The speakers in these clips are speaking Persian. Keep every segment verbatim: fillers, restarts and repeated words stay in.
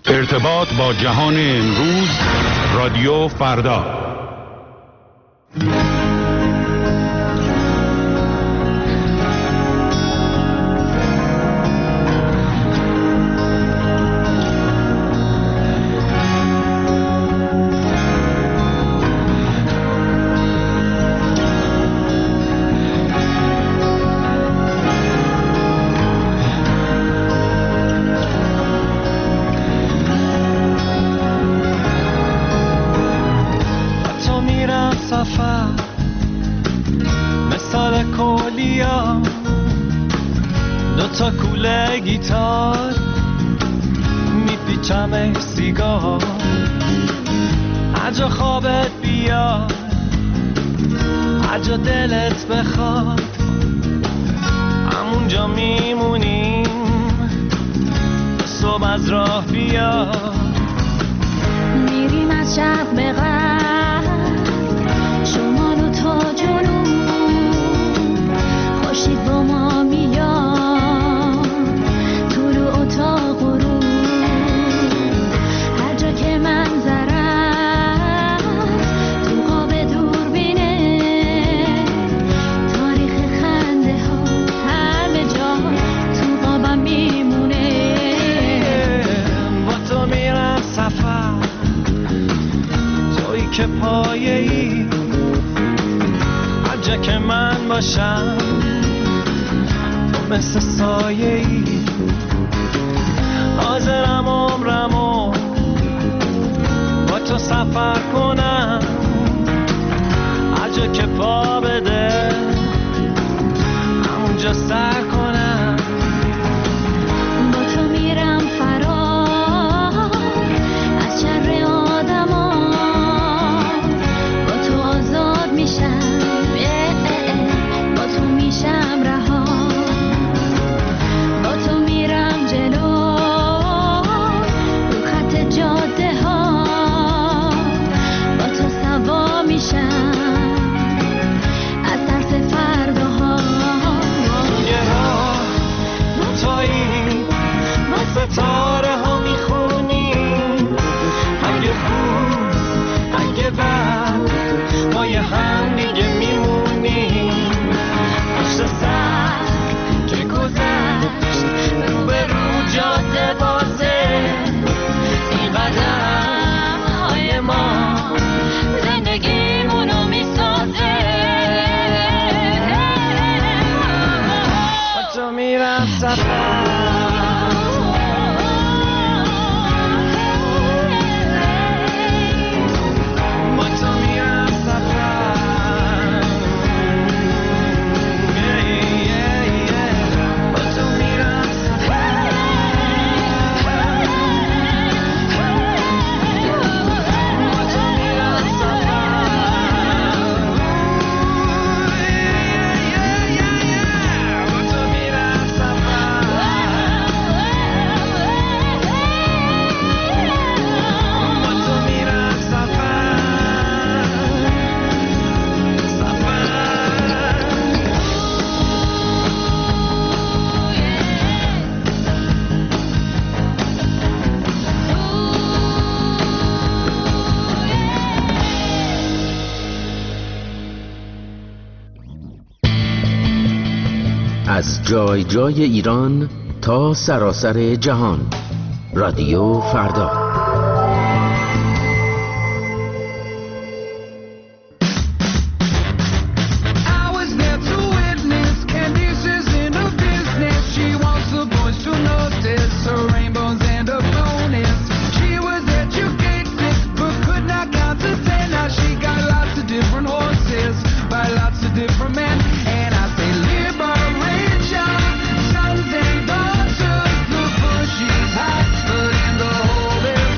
ارتباط با جهان امروز، رادیو فردا. تا کوله گیتار میپیچم سیگار، هرجا خوابت بیاد، هرجا دلت بخواد، همونجا میمونیم صبح از راه بیاد. میریم از شرق به غرب، شمال و تا جنوب، خورشید با ما میاد که پایه‌ای، هرجا که من باشم تو مثل سایه‌ای، حاضرم عمرمو با تو سفر کنم، هرجا که پا بده همونجا سر کنم. با تو میرم فرار از شر آدما، با تو میشم رها، با تو میرم جلو رو خط جاده ها، با تو سوا میشم از ترس فرداها. یه راه روتایی با ستاره ها میخونیم، اگه خوب اگه بد ما یه هم دیگه میمونیم، پشت سر که گذشت رو به رو جاده بازه، این قدم های ما زندگیمونو میسازه. با تو میرم سفر از جای جای ایران تا سراسر جهان، رادیو فردا. But in the hole there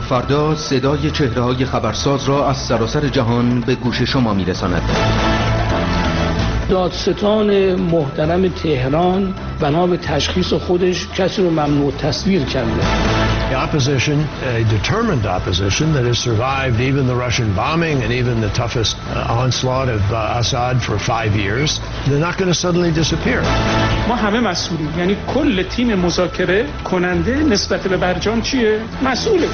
فردا صدای چهره‌های خبرساز را از سراسر جهان به گوش شما می‌رساند. دادستان محترم تهران بنا به تشخیص خودش کسی رو ممنوع تصویر کرده. The opposition, a determined opposition that has survived even the Russian bombing and even the toughest uh, onslaught of uh, Assad for five years, they're not going to suddenly disappear. ما همه مسئولیم، یعنی کل تیم مذاکره کننده نسبت به برجام چیه؟ مسئوله.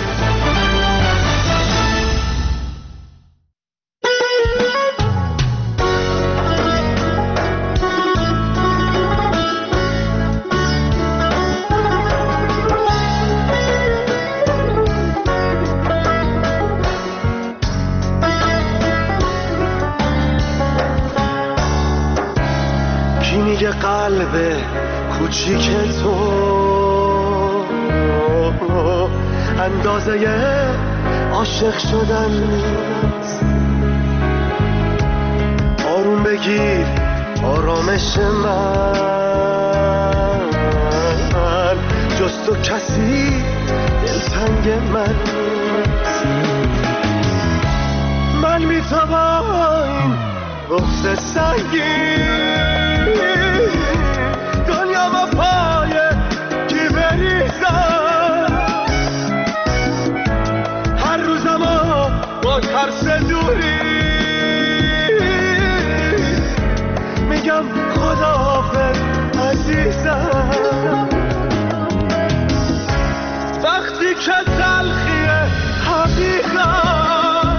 قلب کوچیک تو اندازه عاشق شدن نیست. آروم بگیر آرامش من، جز تو کسی دلتنگ من نیست. من میتوان این بغض سنگین دنیا با پای کی بریزم، هر روزمو با ترس دوری میگم خداحافظ عزیزم. وقتی که تلخی حقیقت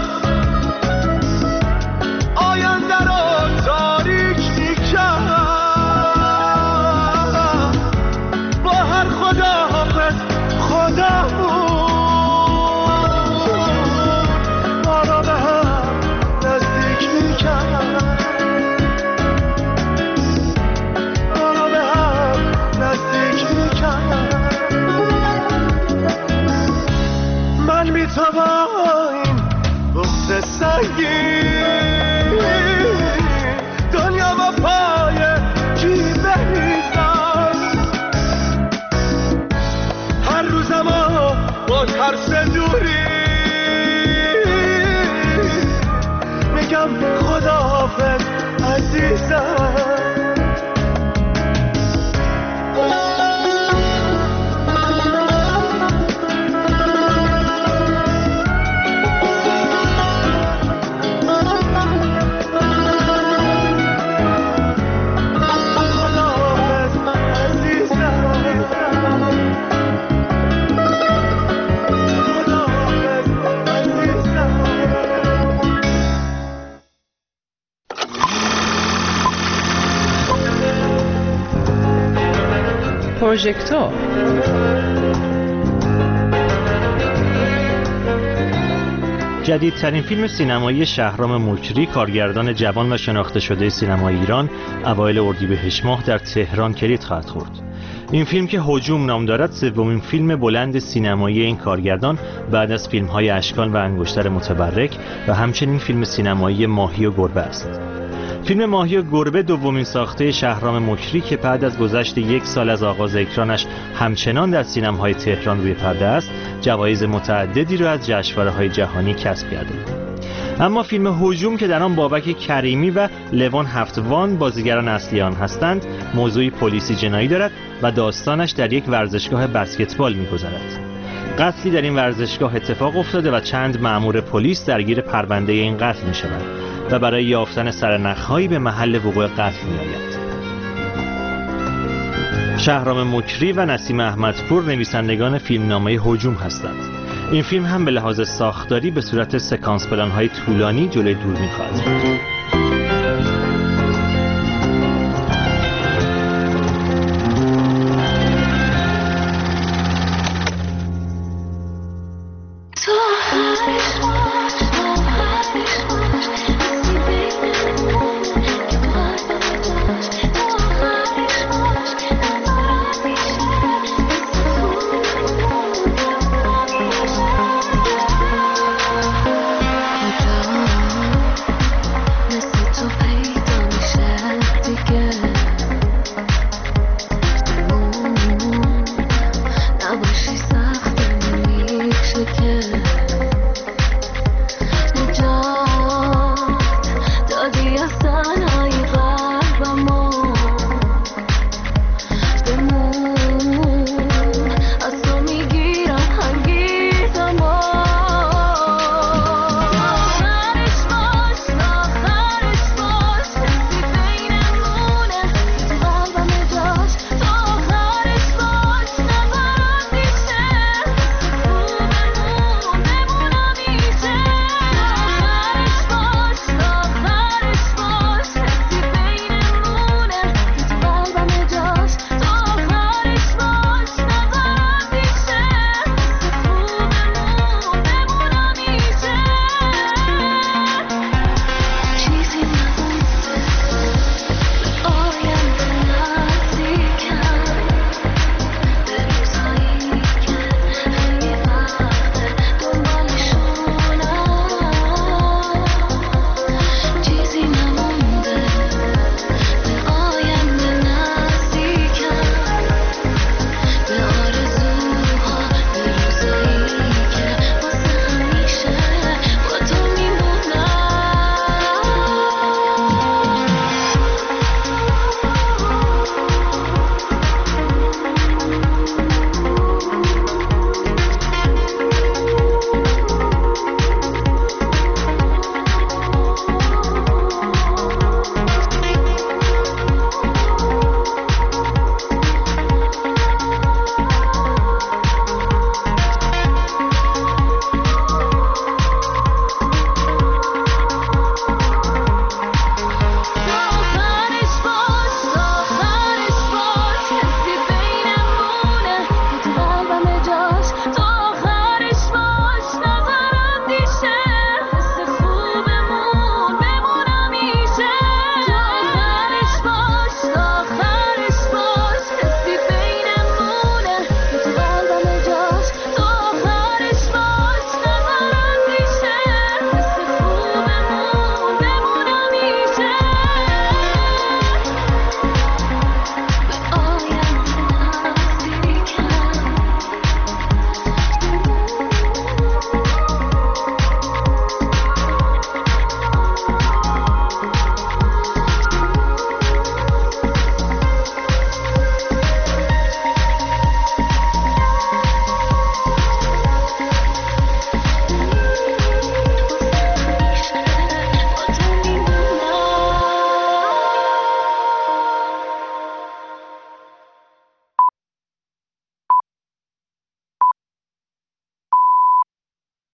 آینده رو تاریک میکرد، خداحافظ خدامون ما را به هم نزدیک میکرد، ما را به هم نزدیک میکرد. من میتوان این بغض سنگین دنیا با پای کی بریزم، هر روزمو با ترس دوری میگم خداحافظ عزیزم. پروژکتور جدیدترین فیلم سینمایی شهرام مکری، کارگردان جوان و شناخته شده سینمای ایران، اوایل اردیبهشت ماه در تهران کلید خواهد خورد. این فیلم که هجوم نام دارد سومین فیلم بلند سینمایی این کارگردان بعد از فیلم‌های اشکان و انگشتر متبرک و همچنین فیلم سینمایی ماهی و گربه است. فیلم ماهی و گربه دومین ساخته شهرام مکری که بعد از گذشت یک سال از آغاز اکرانش همچنان در سینماهای تهران روی پرده است، جوایز متعددی را از جشنواره‌های جهانی کسب کرده. اما فیلم هجوم که در آن بابک کریمی و لوان هفتوان بازیگران اصلی آن هستند، موضوعی پلیسی جنایی دارد و داستانش در یک ورزشگاه بسکتبال می‌گذرد. قتلی در این ورزشگاه اتفاق افتاده و چند مأمور پلیس درگیر پرونده این قتل می‌شوند و برای یافتن سرنخ‌هایی به محل وقوع قتل می‌آیند. شهرام مکری و نسیم احمدپور نویسندگان فیلمنامه هجوم هستند. این فیلم هم به لحاظ ساختاری به صورت سکانس پلان‌های طولانی جلوی دوربین خواهد بود.